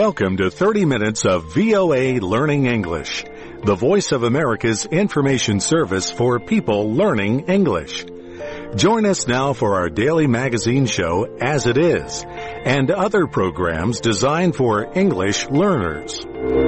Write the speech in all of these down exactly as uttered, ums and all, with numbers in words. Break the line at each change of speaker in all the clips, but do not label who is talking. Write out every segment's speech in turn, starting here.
Welcome to thirty minutes of V O A Learning English, the voice of America's information service for people learning English. Join us now for our daily magazine show, As It Is, and other programs designed for English learners.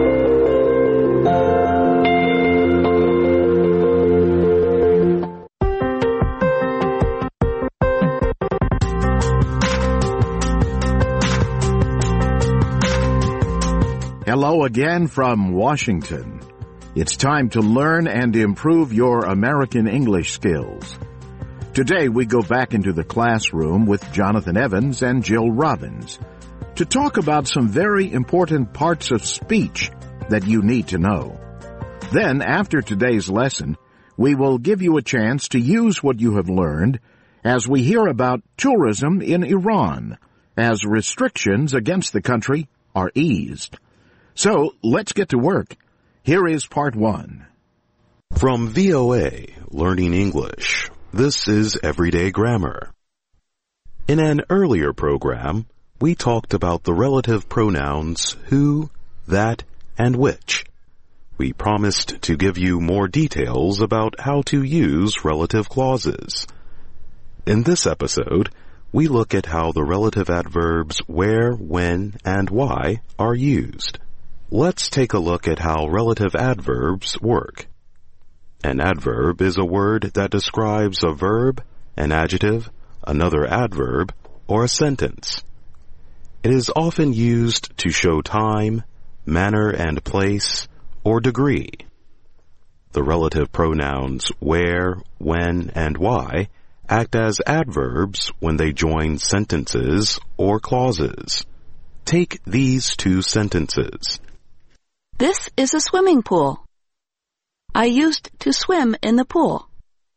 Hello again from Washington. It's time to learn and improve your American English skills. Today we go back into the classroom with Jonathan Evans and Jill Robbins to talk about some very important parts of speech that you need to know. Then, after today's lesson, we will give you a chance to use what you have learned as we hear about tourism in Iran, as restrictions against the country are eased. So, let's get to work. Here is part one.
From V O A, Learning English, this is Everyday Grammar. In an earlier program, we talked about the relative pronouns who, that, and which. We promised to give you more details about how to use relative clauses. In this episode, we look at how the relative adverbs where, when, and why are used. Let's take a look at how relative adverbs work. An adverb is a word that describes a verb, an adjective, another adverb, or a sentence. It is often used to show time, manner and place, or degree. The relative pronouns where, when, and why act as adverbs when they join sentences or clauses. Take these two sentences.
This is a swimming pool. I used to swim in the pool.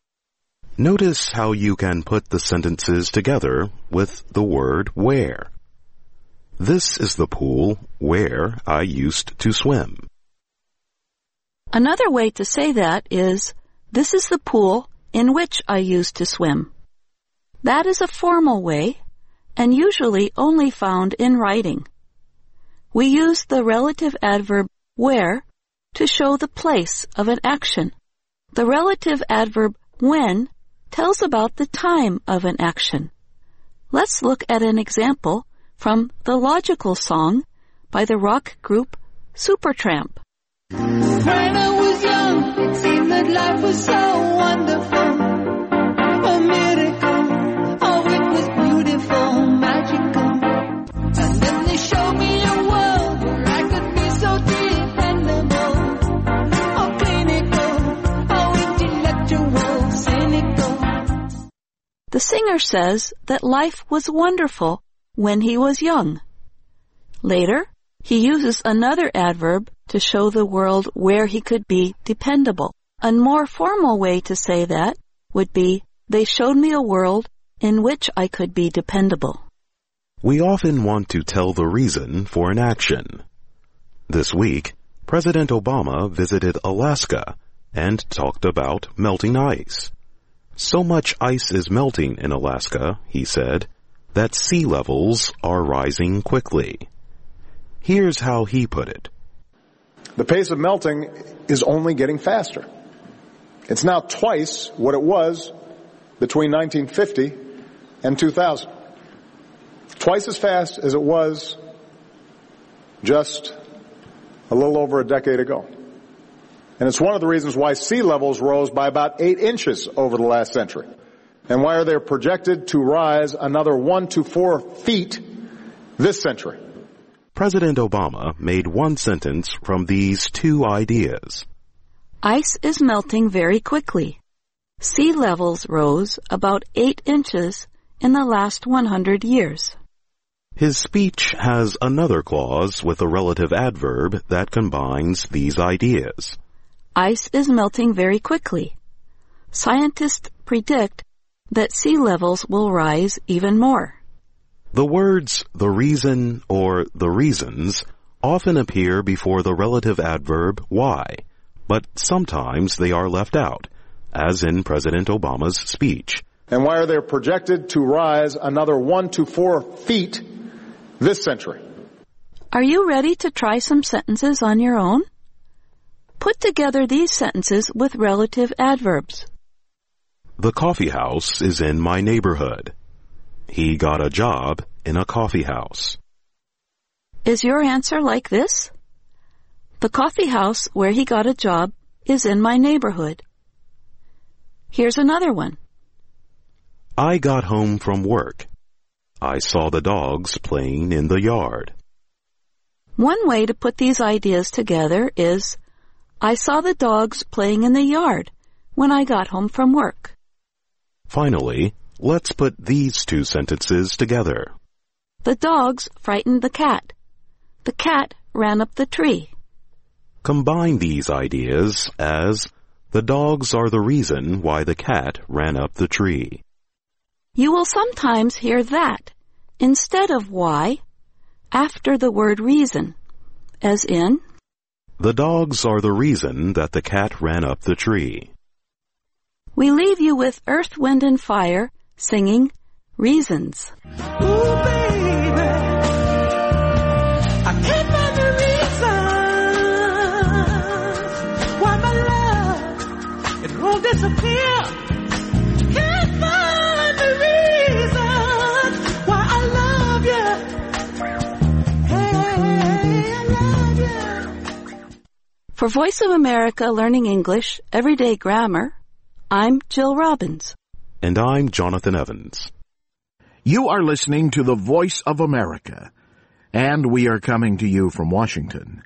Notice how you can put the sentences together with the word where. This is the pool where I used to swim.
Another way to say that is, this is the pool in which I used to swim. That is a formal way, and usually only found in writing. We use the relative adverb where to show the place of an action. The relative adverb when tells about the time of an action. Let's look at an example from the Logical Song by the rock group Supertramp.
When I was young, it seemed that life was so wonderful. A miracle, oh it was beautiful, magical. And then they showed me a world where I could be so dependable. Oh clinical, oh intellectual, cynical.
The singer says that life was wonderful when he was young. Later, he uses another adverb to show the world where he could be dependable. A more formal way to say that would be, they showed me a world in which I could be dependable.
We often want to tell the reason for an action. This week, President Obama visited Alaska and talked about melting ice. So much ice is melting in Alaska, he said, that sea levels are rising quickly. Here's how he put it.
The pace of melting is only getting faster. It's now twice what it was between nineteen fifty and two thousand. Twice as fast as it was just a little over a decade ago. And it's one of the reasons why sea levels rose by about eight inches over the last century. And why are they projected to rise another one to four feet this century?
President Obama made one sentence from these two ideas.
Ice is melting very quickly. Sea levels rose about eight inches in the last one hundred years.
His speech has another clause with a relative adverb that combines these ideas.
Ice is melting very quickly. Scientists predict that sea levels will rise even more.
The words the reason or the reasons often appear before the relative adverb why, but sometimes they are left out, as in President Obama's speech.
And why are they projected to rise another one to four feet this century?
Are you ready to try some sentences on your own? Put together these sentences with relative adverbs.
The coffee house is in my neighborhood. He got a job in a coffee house.
Is your answer like this? The coffee house where he got a job is in my neighborhood. Here's another one.
I got home from work. I saw the dogs playing in the yard.
One way to put these ideas together is, I saw the dogs playing in the yard when I got home from work.
Finally, let's put these two sentences together.
The dogs frightened the cat. The cat ran up the tree.
Combine these ideas as, the dogs are the reason why the cat ran up the tree.
You will sometimes hear that instead of why after the word reason, as in,
the dogs are the reason that the cat ran up the tree.
We leave you with Earth, Wind and Fire singing Reasons.
Ooh, baby, I can't find the reason why my love, it won't disappear. Can't find the reason why I love you. Hey, I love you.
For Voice of America Learning English, Everyday Grammar, I'm Jill Robbins.
And I'm Jonathan Evans.
You are listening to the Voice of America, and we are coming to you from Washington.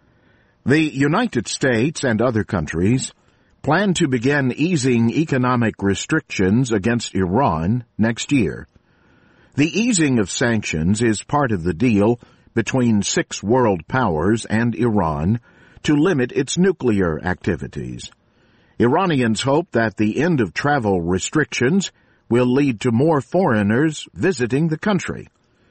The United States and other countries plan to begin easing economic restrictions against Iran next year. The easing of sanctions is part of the deal between six world powers and Iran to limit its nuclear activities. Iranians hope that the end of travel restrictions will lead to more foreigners visiting the country.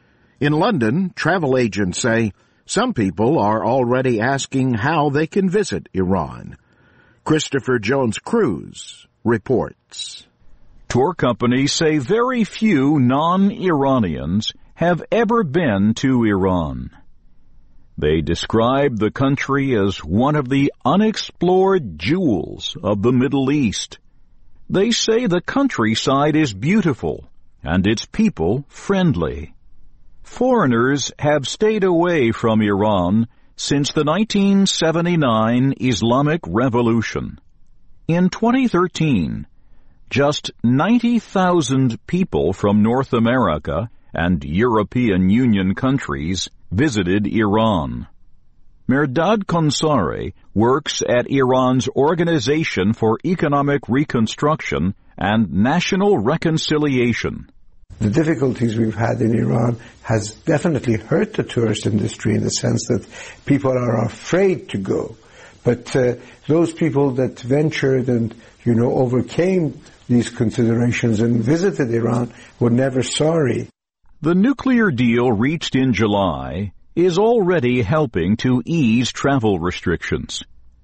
In London, travel agents say some people are already asking how they can visit Iran. Christopher Jones-Cruz reports.
Tour companies say very few non-Iranians have ever been to Iran. They describe the country as one of the unexplored jewels of the Middle East. They say the countryside is beautiful and its people friendly. Foreigners have stayed away from Iran since the nineteen seventy-nine Islamic Revolution. In twenty thirteen, just ninety thousand people from North America and European Union countries visited Iran. Mehrdad Konsari works at Iran's Organization for Economic Reconstruction and National Reconciliation.
The difficulties we've had in Iran has definitely hurt the tourist industry in the sense that people are afraid to go. But uh, those people that ventured and, you know, overcame these considerations and visited Iran were never sorry.
The nuclear deal reached in July is already helping to ease travel restrictions.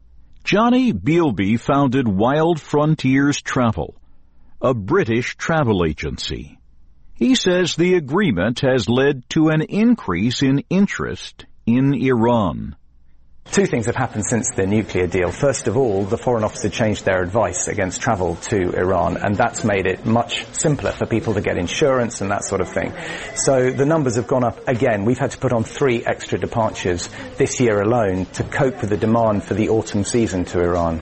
Johnny Bealby founded Wild Frontiers Travel, a British travel agency. He says the agreement has led to an increase in interest in Iran.
Two things have happened since the nuclear deal. First of all, the Foreign Office had changed their advice against travel to Iran, and that's made it much simpler for people to get insurance and that sort of thing. So the numbers have gone up again. We've had to put on three extra departures this year alone to cope with the demand for the autumn season to Iran.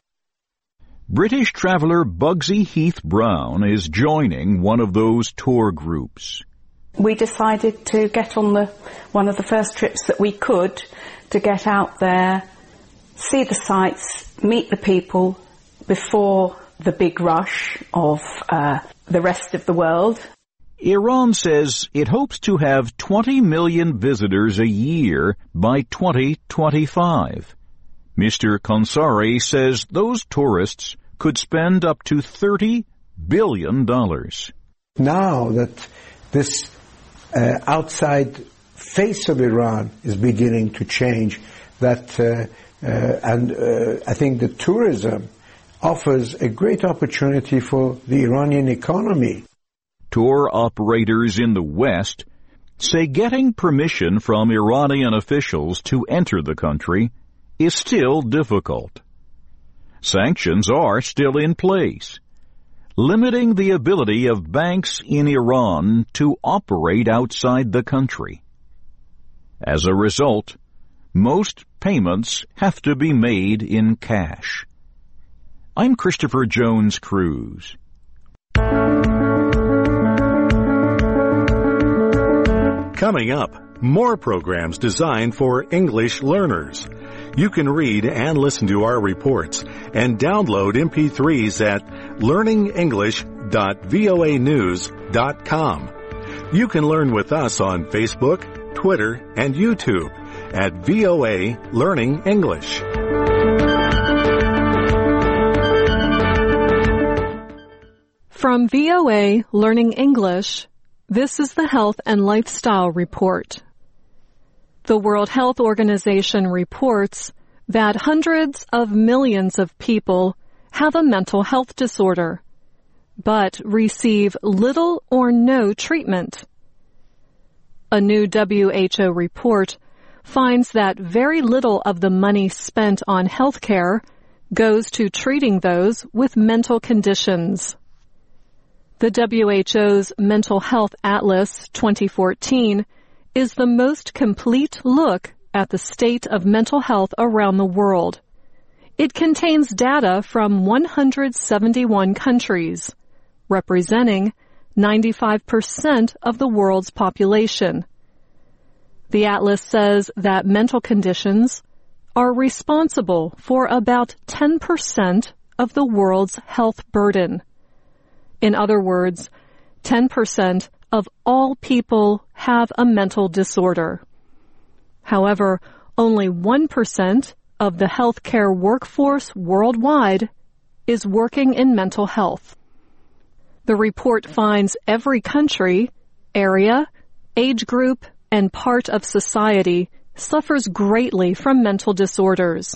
British traveller Bugsy Heath Brown is joining one of those tour groups.
We decided to get on the one of the first trips that we could to get out there, see the sights, meet the people before the big rush of uh, the rest of the world.
Iran says it hopes to have twenty million visitors a year by twenty twenty-five. Mister Konsari says those tourists could spend up to thirty billion dollars.
Now that this uh, outside face of Iran is beginning to change, that uh, uh, and uh, I think that tourism offers a great opportunity for the Iranian economy.
Tour operators in the West say getting permission from Iranian officials to enter the country is still difficult. Sanctions are still in place, limiting the ability of banks in Iran to operate outside the country. As a result, most payments have to be made in cash. I'm Christopher Jones Cruz.
Coming up, more programs designed for English learners. You can read and listen to our reports and download M P threes at learning english dot voa news dot com. You can learn with us on Facebook, Twitter, and YouTube at V O A Learning English.
From V O A Learning English, this is the Health and Lifestyle Report. The World Health Organization reports that hundreds of millions of people have a mental health disorder, but receive little or no treatment. A new W H O report finds that very little of the money spent on health care goes to treating those with mental conditions. The W H O's Mental Health Atlas twenty fourteen is the most complete look at the state of mental health around the world. It contains data from one hundred seventy-one countries, representing ninety-five percent of the world's population. The atlas says that mental conditions are responsible for about ten percent of the world's health burden. In other words, ten percent of all people have a mental disorder. However, only one percent of the healthcare workforce worldwide is working in mental health. The report finds every country, area, age group, and part of society suffers greatly from mental disorders.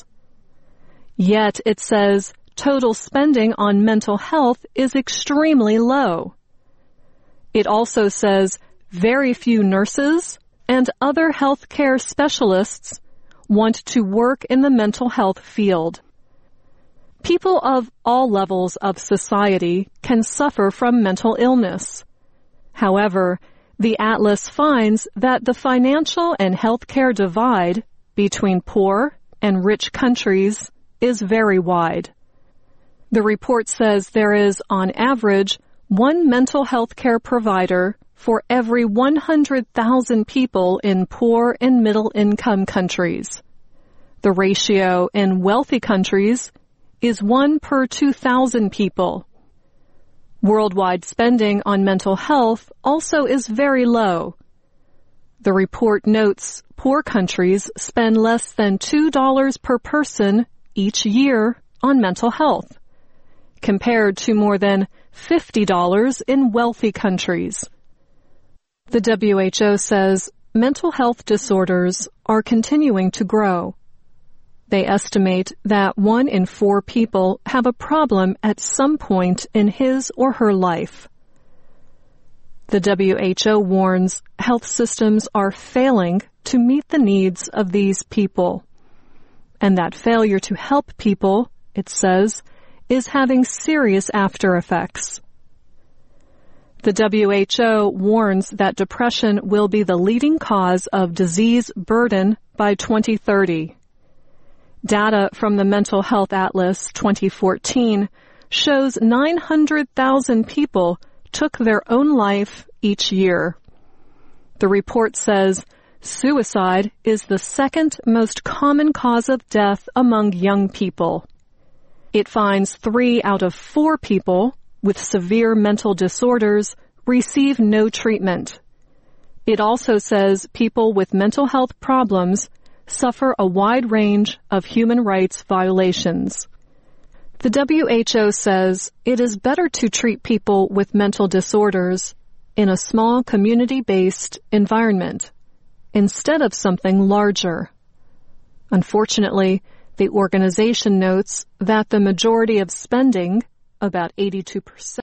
Yet it says total spending on mental health is extremely low. It also says very few nurses and other healthcare specialists want to work in the mental health field. People of all levels of society can suffer from mental illness. However, the atlas finds that the financial and healthcare divide between poor and rich countries is very wide. The report says there is, on average, one mental health care provider for every one hundred thousand people in poor and middle-income countries. The ratio in wealthy countries is one per two thousand people. Worldwide spending on mental health also is very low. The report notes poor countries spend less than two dollars per person each year on mental health, compared to more than fifty dollars in wealthy countries. The W H O says mental health disorders are continuing to grow. They estimate that one in four people have a problem at some point in his or her life. The W H O warns health systems are failing to meet the needs of these people, and that failure to help people, it says, is having serious after effects. The W H O warns that depression will be the leading cause of disease burden by twenty thirty. Data from the Mental Health Atlas twenty fourteen shows nine hundred thousand people took their own life each year. The report says suicide is the second most common cause of death among young people. It finds three out of four people with severe mental disorders receive no treatment. It also says people with mental health problems suffer a wide range of human rights violations. The W H O says it is better to treat people with mental disorders in a small community-based environment instead of something larger. Unfortunately, the organization notes that the majority of spending, about eighty-two percent,